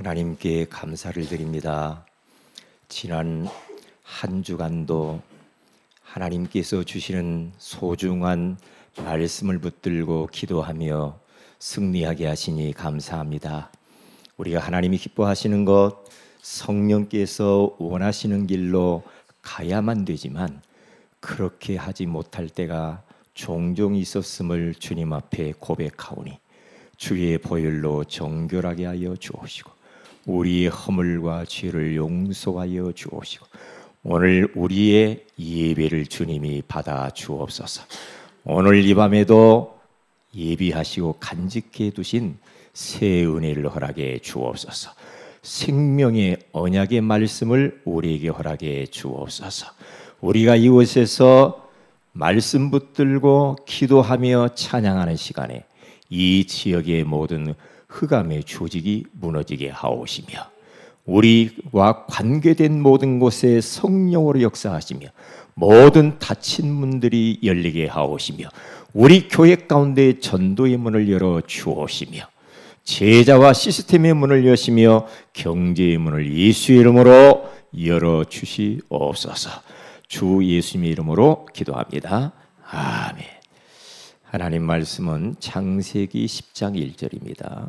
하나님께 감사를 드립니다. 지난 한 주간도 하나님께서 주시는 소중한 말씀을 붙들고 기도하며 승리하게 하시니 감사합니다. 우리가 하나님이 기뻐하시는 것, 성령께서 원하시는 길로 가야만 되지만 그렇게 하지 못할 때가 종종 있었음을 주님 앞에 고백하오니 주의 보혈로 정결하게 하여 주옵시고 우리의 허물과 죄를 용서하여 주옵시고 오늘 우리의 예배를 주님이 받아 주옵소서. 오늘 이 밤에도 예비하시고 간직해 두신 새 은혜를 허락해 주옵소서. 생명의 언약의 말씀을 우리에게 허락해 주옵소서. 우리가 이곳에서 말씀 붙들고 기도하며 찬양하는 시간에 이 지역의 모든 흑암의 조직이 무너지게 하오시며 우리와 관계된 모든 곳에 성령으로 역사하시며 모든 닫힌 문들이 열리게 하오시며 우리 교회 가운데 전도의 문을 열어 주옵시며 제자와 시스템의 문을 여시며 경제의 문을 예수의 이름으로 열어 주시옵소서. 주 예수님의 이름으로 기도합니다. 아멘. 하나님 말씀은 창세기 10장 1절입니다.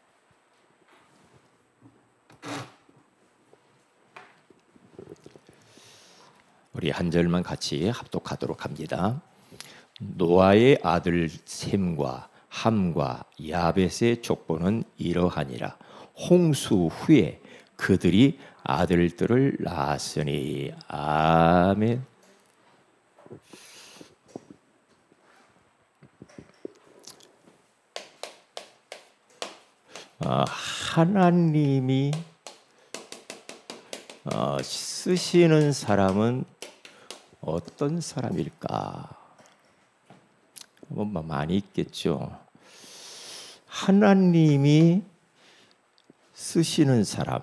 우리 한 절만 같이 합독하도록 합니다. 노아의 아들 셈과 함과 야벳의 족보는 이러하니라. 홍수 후에 그들이 아들들을 낳았으니. 아멘. 하나님이 쓰시는 사람은 어떤 사람일까? 뭐 많이 있겠죠. 하나님이 쓰시는 사람,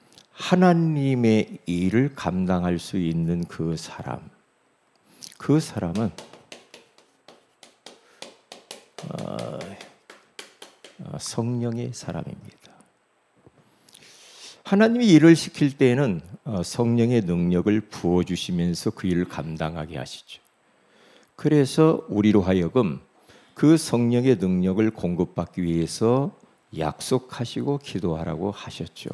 하나님의 일을 감당할 수 있는 그 사람은 성령의 사람입니다. 하나님이 일을 시킬 때에는 성령의 능력을 부어주시면서 그 일을 감당하게 하시죠. 그래서 우리로 하여금 그 성령의 능력을 공급받기 위해서 약속하시고 기도하라고 하셨죠.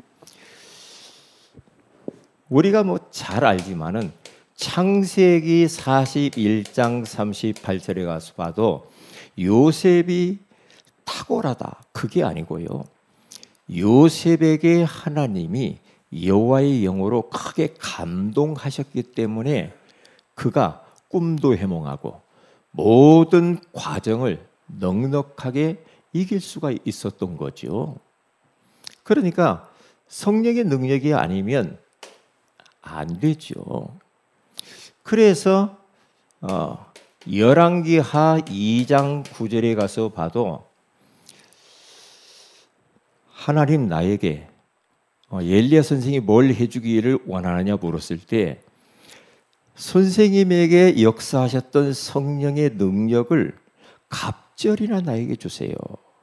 우리가 잘 알지만은 창세기 41장 38절에 가서 봐도 요셉이 탁월하다 그게 아니고요. 요셉에게 하나님이 여호와의 영으로 크게 감동하셨기 때문에 그가 꿈도 해몽하고 모든 과정을 넉넉하게 이길 수가 있었던 거죠. 그러니까 성령의 능력이 아니면 안 되죠. 그래서 열왕기하 2장 9절에 가서 봐도 하나님 나에게 엘리야 선생이 뭘 해주기를 원하느냐 물었을 때 선생님에게 역사하셨던 성령의 능력을 갑절이나 나에게 주세요.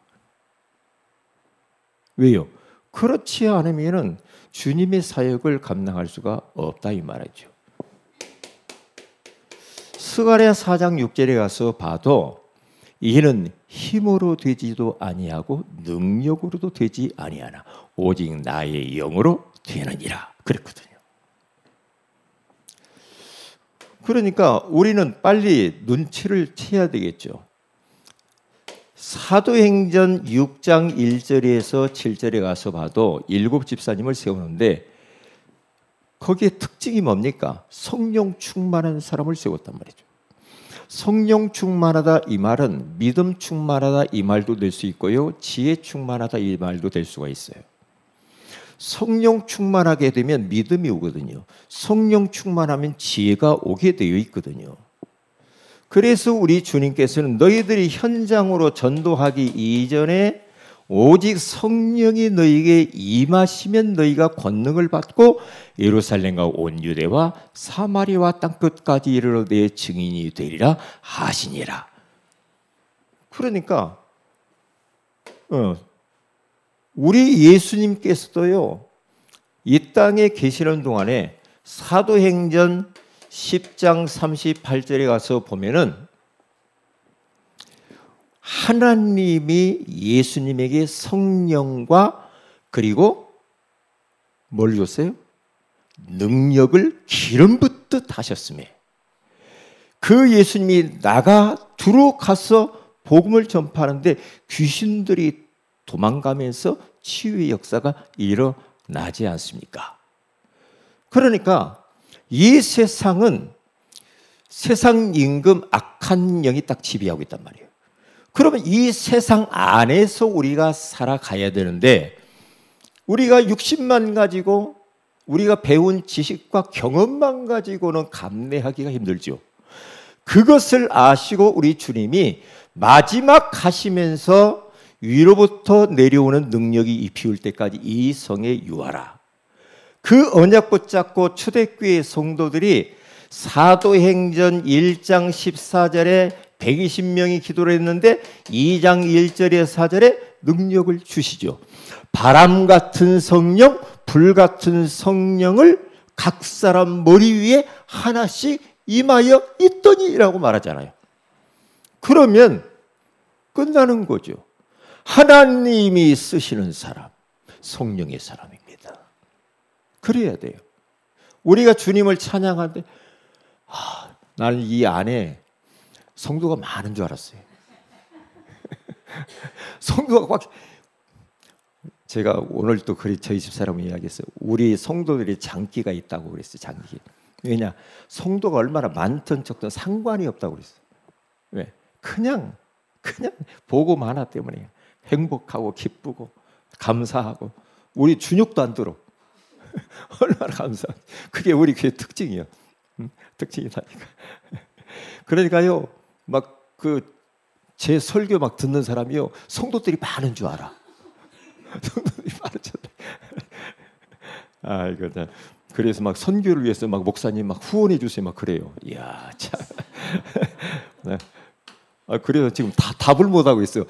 왜요? 그렇지 않으면 주님의 사역을 감당할 수가 없다 이 말이죠. 스가랴 4장 6절에 가서 봐도 이는 힘으로 되지도 아니하고 능력으로도 되지 아니하나 오직 나의 영으로 되느니라 그랬거든요. 그러니까 우리는 빨리 눈치를 채야 되겠죠. 사도행전 6장 1절에서 7절에 가서 봐도 7 집사님을 세우는데 거기에 특징이 뭡니까? 성령 충만한 사람을 세웠단 말이죠. 성령 충만하다 이 말은 믿음 충만하다 이 말도 될 수 있고요. 지혜 충만하다 이 말도 될 수가 있어요. 성령 충만하게 되면 믿음이 오거든요. 성령 충만하면 지혜가 오게 되어 있거든요. 그래서 우리 주님께서는 너희들이 현장으로 전도하기 이전에 오직 성령이 너희에게 임하시면 너희가 권능을 받고 예루살렘과 온 유대와 사마리아와 땅끝까지 이르러 내 증인이 되리라 하시니라. 그러니까 우리 예수님께서도요, 이 땅에 계시는 동안에 사도행전 10장 38절에 가서 보면은 하나님이 예수님에게 성령과 그리고 뭘 줬어요? 능력을 기름 붓듯 하셨음에 그 예수님이 두루 가서 복음을 전파하는데 귀신들이 도망가면서 치유의 역사가 일어나지 않습니까? 그러니까 이 세상은 세상 임금 악한 영이 딱 지배하고 있단 말이에요. 그러면 이 세상 안에서 우리가 살아가야 되는데 우리가 60만 가지고 우리가 배운 지식과 경험만 가지고는 감내하기가 힘들죠. 그것을 아시고 우리 주님이 마지막 가시면서 위로부터 내려오는 능력이 입히울 때까지 이 성에 유하라. 그 언약 붙잡고 초대교회 성도들이 사도행전 1장 14절에 120명이 기도를 했는데 2장 1절에 4절에 능력을 주시죠. 바람 같은 성령, 불 같은 성령을 각 사람 머리 위에 하나씩 임하여 있더니라고 말하잖아요. 그러면 끝나는 거죠. 하나님이 쓰시는 사람, 성령의 사람입니다. 그래야 돼요. 우리가 주님을 찬양하는데 나는 이 안에 성도가 많은 줄 알았어요. 성도가 막 제가 오늘 또 저희 집사람을 이야기했어요. 우리 성도들이 장기가 있다고 그랬어요. 장기. 왜냐? 성도가 얼마나 많든 적든 상관이 없다고 그랬어요. 왜? 그냥 복음 하나 때문에 행복하고 기쁘고 감사하고 우리 준육도 안 들어. 얼마나 감사. 그게 우리 교회 특징이에요. 특징이다니까. 그러니까요. 막 제 설교 막 듣는 사람이요. 성도들이 많은 줄 알아. 성도들이 많은 줄 알아. 이거 다. 그래서 막 선교를 위해서 막 목사님 막 후원해 주세요 막 그래요. 이야 참. 네. 그래서 지금 답을 못 하고 있어요.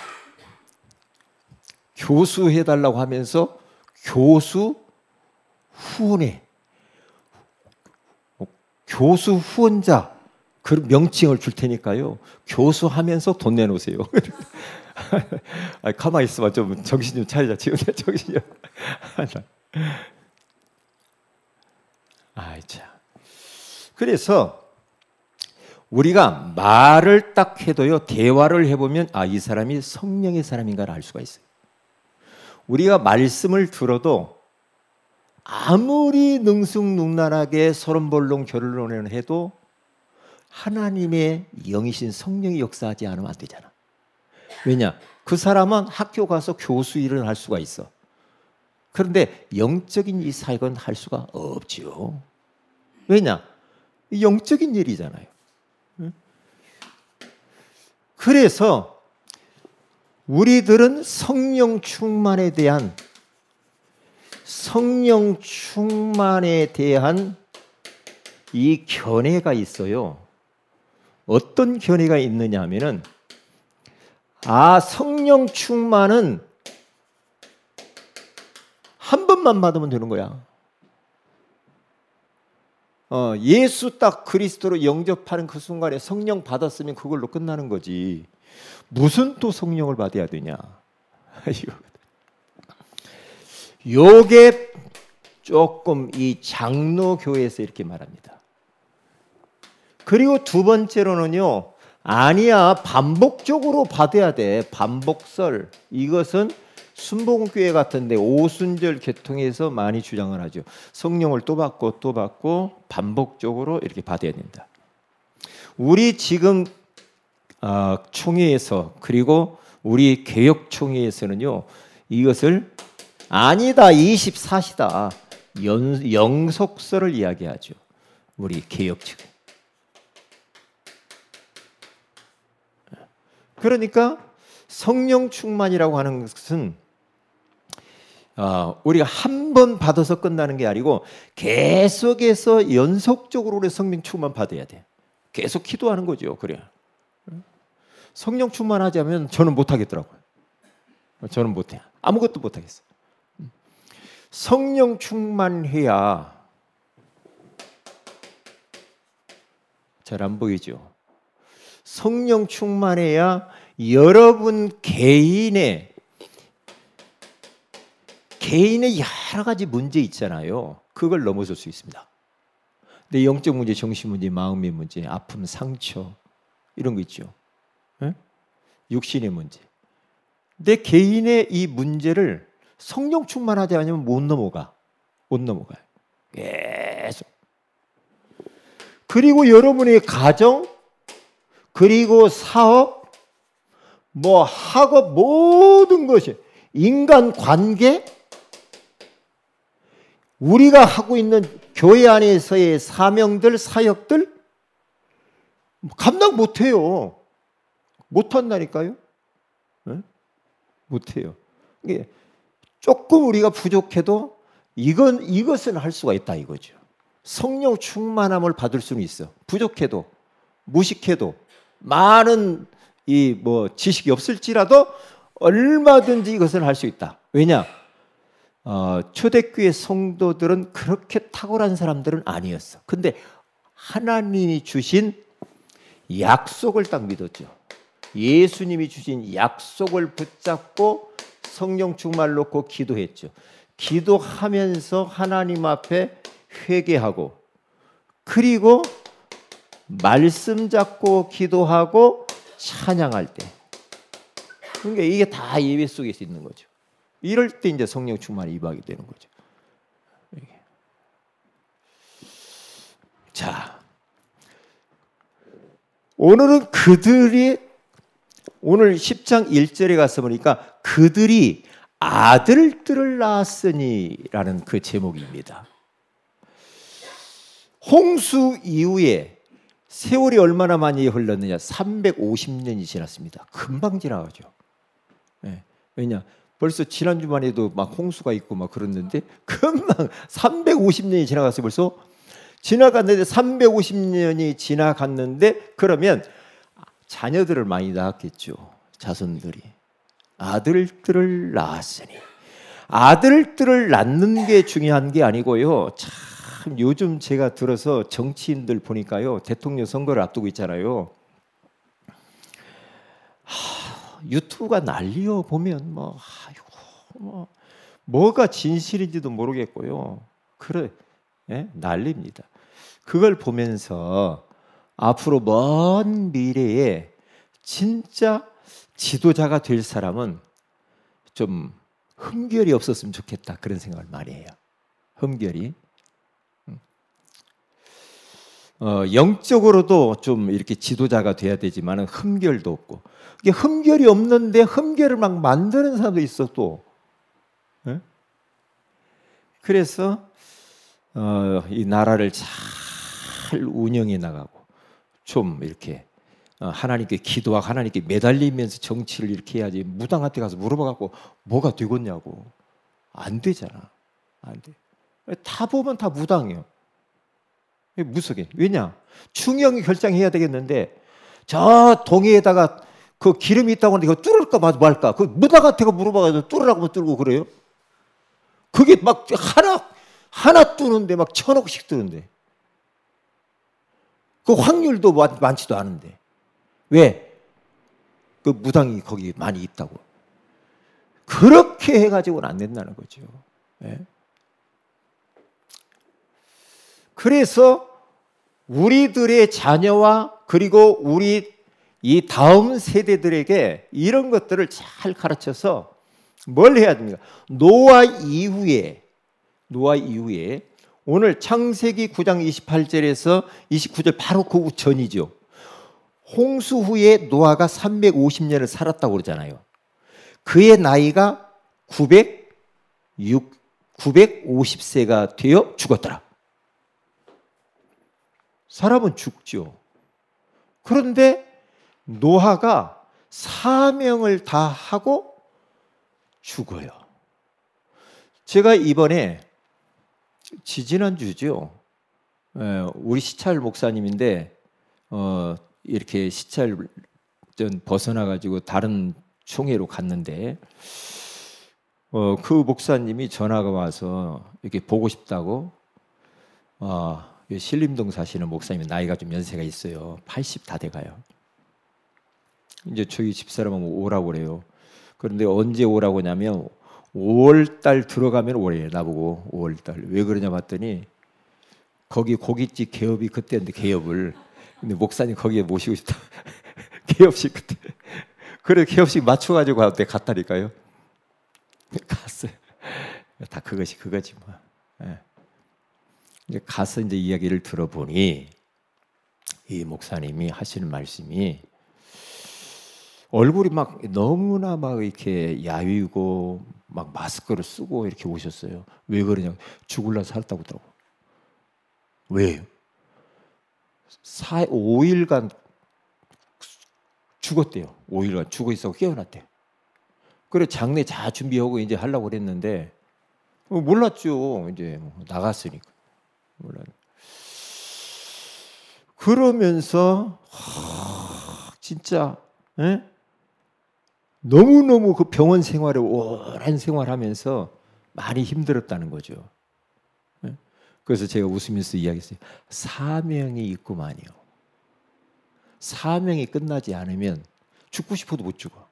교수 해달라고 하면서 교수 후원회, 교수 후원자 그 명칭을 줄 테니까요. 교수하면서 돈 내놓으세요. 가만히 있어봐. 좀 정신 좀 차리자. 지금 정신 좀. 참. 그래서 우리가 말을 딱 해도요. 대화를 해보면 이 사람이 성령의 사람인가를 알 수가 있어요. 우리가 말씀을 들어도 아무리 능숙능란하게 서론본론 결론을 해도 하나님의 영이신 성령이 역사하지 않으면 안 되잖아. 왜냐? 그 사람은 학교 가서 교수 일을 할 수가 있어. 그런데 영적인 이 사역은 할 수가 없지요. 왜냐? 영적인 일이잖아요. 그래서 우리들은 성령 충만에 대한 이 견해가 있어요. 어떤 견해가 있느냐 하면은 성령 충만은 한 번만 받으면 되는 거야. 예수 딱 그리스도로 영접하는 그 순간에 성령 받았으면 그걸로 끝나는 거지. 무슨 또 성령을 받아야 되냐? 요게 조금 이 장로교회에서 이렇게 말합니다. 그리고 두 번째로는요. 아니야. 반복적으로 받아야 돼. 반복설. 이것은 순복음교회 같은데 오순절 계통에서 많이 주장을 하죠. 성령을 또 받고 또 받고 반복적으로 이렇게 받아야 된다. 우리 지금 총회에서 그리고 우리 개혁총회에서는요. 이것을 아니다. 24시다. 영속설을 이야기하죠. 우리 개혁 측은. 그러니까 성령 충만이라고 하는 것은 우리가 한 번 받아서 끝나는 게 아니고 계속해서 연속적으로 우리 성령 충만 받아야 돼. 계속 기도하는 거죠. 그래. 성령 충만하지 않으면 저는 못 하겠더라고요. 저는 못해. 아무것도 못하겠어. 성령 충만해야 잘 안 보이죠? 성령 충만해야 여러분 개인의 여러 가지 문제 있잖아요. 그걸 넘어설 수 있습니다. 내 영적 문제, 정신 문제, 마음의 문제, 아픔, 상처 이런 거 있죠. 네? 육신의 문제. 내 개인의 이 문제를 성령 충만하지 않으면 못 넘어가요. 계속. 그리고 여러분의 가정, 그리고 사업, 뭐 학업, 모든 것이 인간 관계, 우리가 하고 있는 교회 안에서의 사명들, 사역들 감당 못해요. 못한다니까요. 네? 못해요. 이게 조금 우리가 부족해도 이것은 할 수가 있다 이거죠. 성령 충만함을 받을 수는 있어. 부족해도, 무식해도, 많은 이 뭐 지식이 없을지라도 얼마든지 이것을 할 수 있다. 왜냐? 초대교회 성도들은 그렇게 탁월한 사람들은 아니었어. 근데 하나님이 주신 약속을 딱 믿었죠. 예수님이 주신 약속을 붙잡고 성령 충만을 놓고 기도했죠. 기도하면서 하나님 앞에 회개하고, 그리고 말씀 잡고 기도하고 찬양할 때, 그러니까 이게 다 예배 속에서 있는 거죠. 이럴 때 이제 성령 충만에 임하게 되는 거죠. 자, 오늘은 오늘 10장 1절에 가서 보니까 그들이 아들들을 낳았으니라는 그 제목입니다. 홍수 이후에 세월이 얼마나 많이 흘렀느냐? 350년이 지났습니다. 금방 지나가죠. 네. 왜냐? 벌써 지난주만 해도 막 홍수가 있고 막 그랬는데 금방 350년이 지나갔어요. 벌써 지나갔는데 350년이 지나갔는데 그러면 자녀들을 많이 낳았겠죠. 자손들이. 아들들을 낳았으니. 아들들을 낳는 게 중요한 게 아니고요. 참 요즘 제가 들어서 정치인들 보니까요. 대통령 선거를 앞두고 있잖아요. 유튜브가 난리요. 보면 뭐가 진실인지도 모르겠고요. 그래, 예? 난리입니다. 그걸 보면서 앞으로 먼 미래에 진짜 지도자가 될 사람은 좀 흠결이 없었으면 좋겠다, 그런 생각을 많이 해요. 흠결이. 영적으로도 좀 이렇게 지도자가 돼야 되지만 흠결도 없고, 이게 흠결이 없는데 흠결을 막 만드는 사람도 있어 또. 네? 그래서 이 나라를 잘 운영해 나가고 좀 이렇게 하나님께 기도하고 하나님께 매달리면서 정치를 이렇게 해야지, 무당한테 가서 물어봐갖고 뭐가 되겠냐고. 안 되잖아. 안 돼. 다 보면 다 무당이에요. 무속인. 왜냐? 중형이 결정해야 되겠는데 저 동해에다가 그 기름이 있다고 하는데 그거 뚫을까 말까? 그 무당한테 물어봐가지고 뚫으라고 뚫고 그래요? 그게 막 하나 뚫는데 막 1,000억씩 뚫는데 그 확률도 많지도 않은데 왜? 그 무당이 거기 많이 있다고. 그렇게 해가지고는 안 된다는 거죠. 네? 그래서 우리들의 자녀와 그리고 우리 이 다음 세대들에게 이런 것들을 잘 가르쳐서 뭘 해야 됩니까? 노아 이후에 오늘 창세기 9장 28절에서 29절 바로 그 전이죠. 홍수 후에 노아가 350년을 살았다고 그러잖아요. 그의 나이가 950세가 되어 죽었더라. 사람은 죽죠. 그런데 노아가 사명을 다하고 죽어요. 제가 이번에 지지난주죠. 우리 시찰 목사님인데 이렇게 시찰 좀 벗어나 가지고 다른 총회로 갔는데 그 목사님이 전화가 와서 이렇게 보고 싶다고 신림동 사시는 목사님이 나이가 좀 연세가 있어요. 80 다 돼가요. 이제 저희 집사람은 오라고 그래요. 그런데 언제 오라고 하냐면 5월달 들어가면 오래요. 나보고 5월달. 왜 그러냐 봤더니 거기 고깃집 개업이 그때인데 개업을. 근데 목사님 거기에 모시고 싶다. 개업식 그때. 그래 개업식 맞춰가지고 그때 갔다니까요. 갔어요. 다 그거지 뭐. 예. 이제 가서 이제 이야기를 들어보니 이 목사님이 하시는 말씀이 얼굴이 막 너무나 막 이렇게 야위고 막 마스크를 쓰고 이렇게 오셨어요. 왜 그러냐? 죽을라 살다고 하더라고. 왜요? 5일간 죽었대요. 5일간 죽어 있어 깨어났대요. 그래 장례 다 준비하고 이제 하려고 그랬는데 몰랐죠. 이제 나갔으니까 몰랐. 그러면서 진짜 너무너무 그 병원 생활을 오랜 생활하면서 많이 힘들었다는 거죠. 그래서 제가 웃으면서 이야기했어요. 사명이 있구만요. 사명이 끝나지 않으면 죽고 싶어도 못 죽어.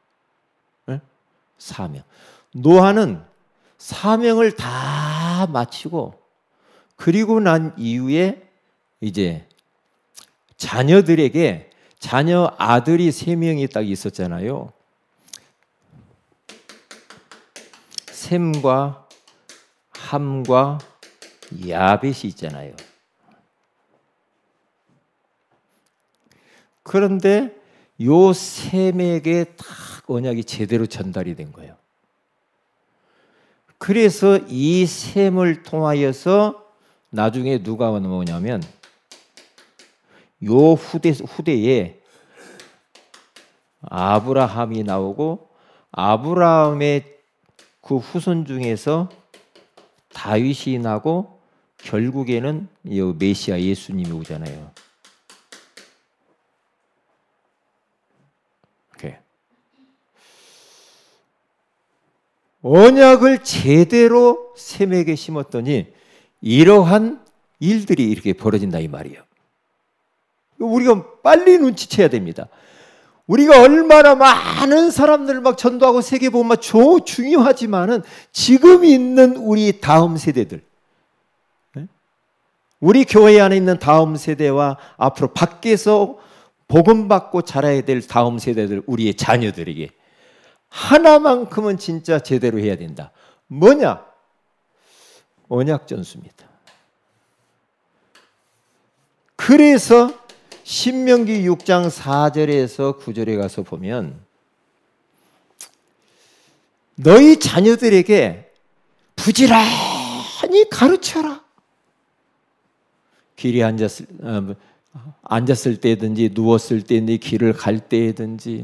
사명. 노아는 사명을 다 마치고 그리고 난 이후에 이제 자녀들에게 자녀 아들이 3명이 딱 있었잖아요. 셈과 함과 야벳이 있잖아요. 그런데 요 셈에게 딱 언약이 제대로 전달이 된 거예요. 그래서 이 셈을 통하여서 나중에 누가 나오냐면 요 후대에 아브라함이 나오고 아브라함의 그 후손 중에서 다윗이 나고 결국에는 이 메시아 예수님이 오잖아요. 언약을 제대로 셈에게 심었더니 이러한 일들이 이렇게 벌어진다 이 말이에요. 우리가 빨리 눈치채야 됩니다. 우리가 얼마나 많은 사람들을 막 전도하고 세계복음화 중요하지만은 지금 있는 우리 다음 세대들, 우리 교회 안에 있는 다음 세대와 앞으로 밖에서 복음 받고 자라야 될 다음 세대들, 우리의 자녀들에게 하나만큼은 진짜 제대로 해야 된다. 뭐냐? 언약 전수입니다. 그래서 신명기 6장 4절에서 9절에 가서 보면 너희 자녀들에게 부지런히 가르쳐라. 길에 앉았을 때든지 누웠을 때든지 길을 갈 때든지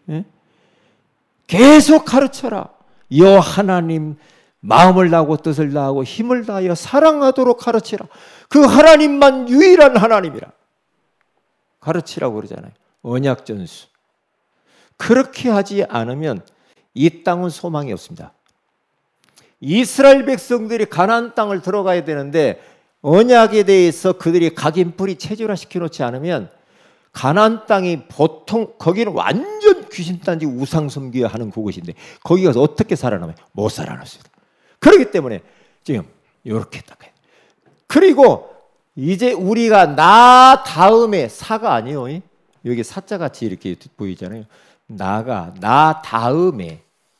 계속 가르쳐라. 여호와 하나님 마음을 다하고 뜻을 다하고 힘을 다하여 사랑하도록 가르치라. 그 하나님만 유일한 하나님이라. 가르치라고 그러잖아요. 언약 전수. 그렇게 하지 않으면 이 땅은 소망이 없습니다. 이스라엘 백성들이 가나안 땅을 들어가야 되는데 언약에 대해서 그들이 각인뿌리 체질화시켜 놓지 않으면 가나안 땅이 보통 거기는 완전 귀신단지 우상섬기하는 그곳인데 거기 가서 어떻게 살아남아요? 못 살아남습니다. 그렇기 때문에 지금 이렇게 딱 해요. 그리고 이제 우리가 나 다음에 사가 아니에요. 여기 사자같이 이렇게 보이잖아요. 나 다음에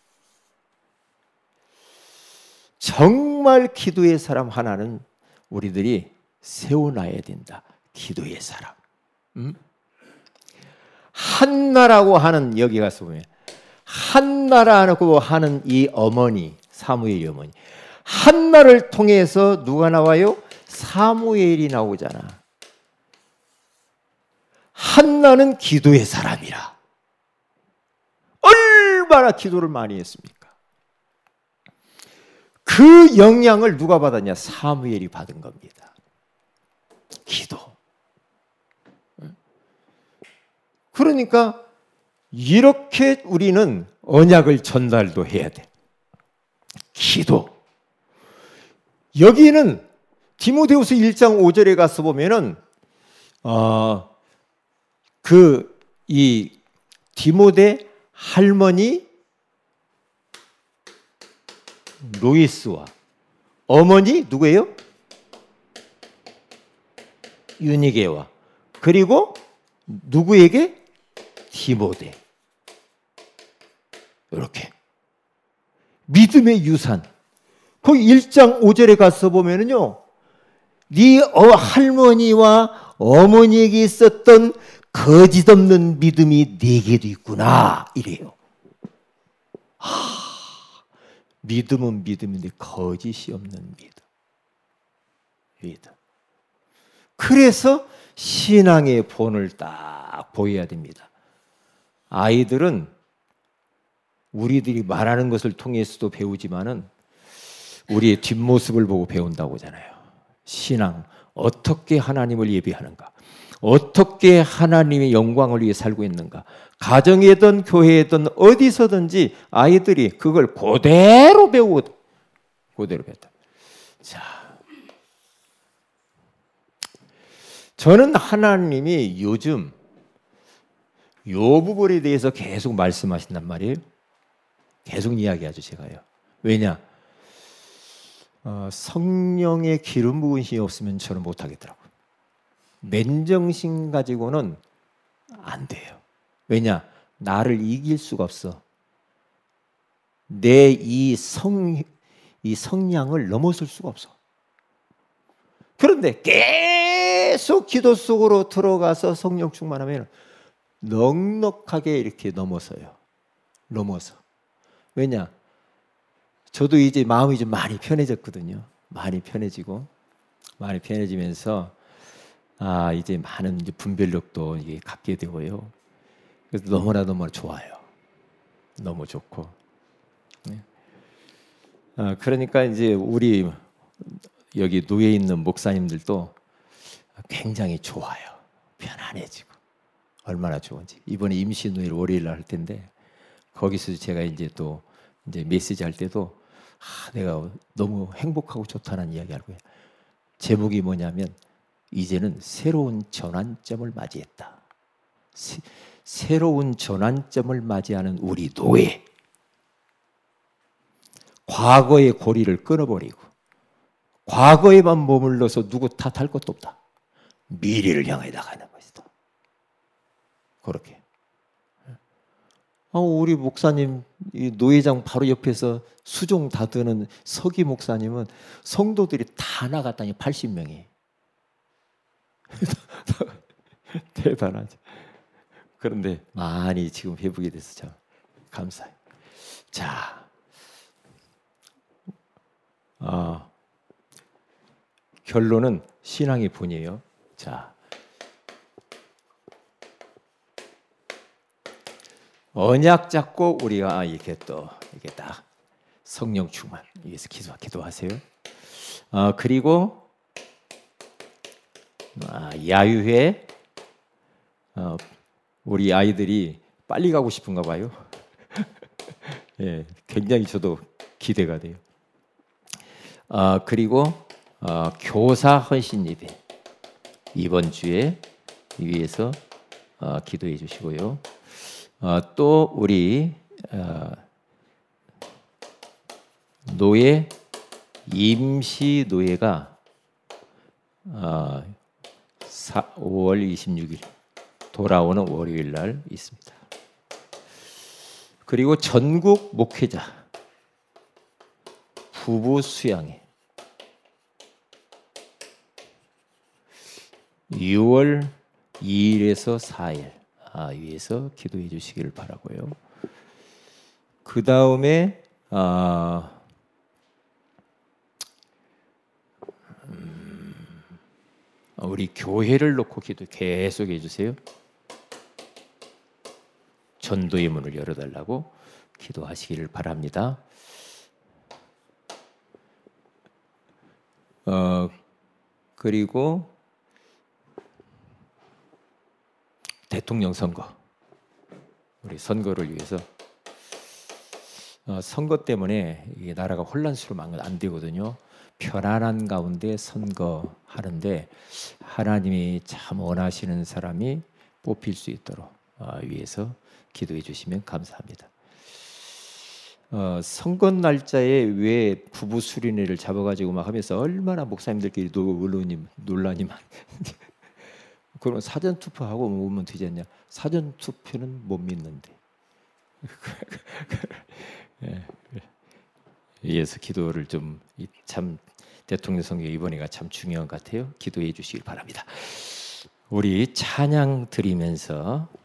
정말 기도의 사람 하나는 우리들이 세워놔야 된다. 기도의 사람. 한나라고 하는, 여기 가서 보면 한나라고 하는 이 어머니, 사무엘이 어머니, 한나를 통해서 누가 나와요? 사무엘이 나오잖아. 한나는 기도의 사람이라. 얼마나 기도를 많이 했습니까? 그 영향을 누가 받았냐? 사무엘이 받은 겁니다. 기도. 그러니까 이렇게 우리는 언약을 전달도 해야 돼. 기도. 여기는 디모데후서 1장 5절에 가서 보면은 이 디모데 할머니 로이스와 어머니 누구예요? 유니게와 그리고 누구에게? 디모데. 이렇게 믿음의 유산. 거기 1장 5절에 가서 보면은요, 네 할머니와 어머니에게 있었던 거짓 없는 믿음이 네게도 있구나 이래요. 믿음은 믿음인데 거짓이 없는 믿음. 그래서 신앙의 본을 딱 보여야 됩니다. 아이들은 우리들이 말하는 것을 통해서도 배우지만은 우리의 뒷모습을 보고 배운다고 하잖아요. 신앙, 어떻게 하나님을 예배하는가, 어떻게 하나님의 영광을 위해 살고 있는가, 가정이든 교회든 어디서든지 아이들이 그걸 그대로 배우거든. 그대로 배웠다. 자, 저는 하나님이 요즘 요 부분에 대해서 계속 말씀하신단 말이에요. 계속 이야기하죠, 제가요. 왜냐? 성령의 기름 부으심이 없으면 저는 못하겠더라고요. 맨정신 가지고는 안 돼요. 왜냐? 나를 이길 수가 없어. 내 이 성량을 넘어설 수가 없어. 그런데 계속 기도 속으로 들어가서 성령 충만하면 넉넉하게 이렇게 넘어서요. 넘어서. 왜냐? 저도 이제 마음이 좀 많이 편해졌거든요. 많이 편해지면서 이제 많은 이제 분별력도 이게 갖게 되고요. 그래서 너무나 좋아요. 너무 좋고. 네. 그러니까 이제 우리 여기 노예 있는 목사님들도 굉장히 좋아요. 편안해지고. 얼마나 좋은지. 이번에 임시 노예를 월요일 날 할 텐데 거기서 제가 이제 또 이제 메시지 할 때도 내가 너무 행복하고 좋다는 이야기할 거예요. 제목이 뭐냐면 이제는 새로운 전환점을 맞이했다. 새로운 전환점을 맞이하는 우리 노예. 과거의 고리를 끊어버리고 과거에만 머물러서 누구 탓할 것도 없다. 미래를 향해 나가는 것이다. 그렇게. 우리 목사님 이 노회장 바로 옆에서 수종 다드는 서기 목사님은 성도들이 다 나갔다니 80명이. 대단하죠. 그런데 많이 지금 회복이 돼서 참 감사해요. 자, 결론은 신앙의 본이에요. 자, 언약 잡고 우리가 이렇게 또 이게 딱 성령 충만 위해서 기도하세요. 그리고 야유회 우리 아이들이 빨리 가고 싶은가 봐요. 예, 굉장히 저도 기대가 돼요. 그리고 교사 헌신 예배 이번 주에 위해서 기도해 주시고요. 또 우리 노예 임시 노예가 5월 26일 돌아오는 월요일 날 있습니다. 그리고 전국 목회자 부부 수양회 6월 2일에서 4일 위해서 기도해 주시기를 바라고요. 그 다음에 우리 교회를 놓고 기도 계속 해주세요. 전도의 문을 열어달라고 기도하시기를 바랍니다. 그리고 대통령 선거 우리 선거를 위해서 선거 때문에 이게 나라가 혼란스러우면 안 되거든요. 편안한 가운데 선거하는데 하나님이 참 원하시는 사람이 뽑힐 수 있도록 위해서 기도해 주시면 감사합니다. 선거 날짜에 왜 부부 수련회를 잡아가지고 막 하면서 얼마나 목사님들끼리 논란이 많. 그럼 사전 투표하고 오면 되지 않냐? 사전 투표는 못 믿는데. 위해서 기도를 좀 참 대통령 선거 이번에가 참 중요한 것 같아요. 기도해 주시길 바랍니다. 우리 찬양 드리면서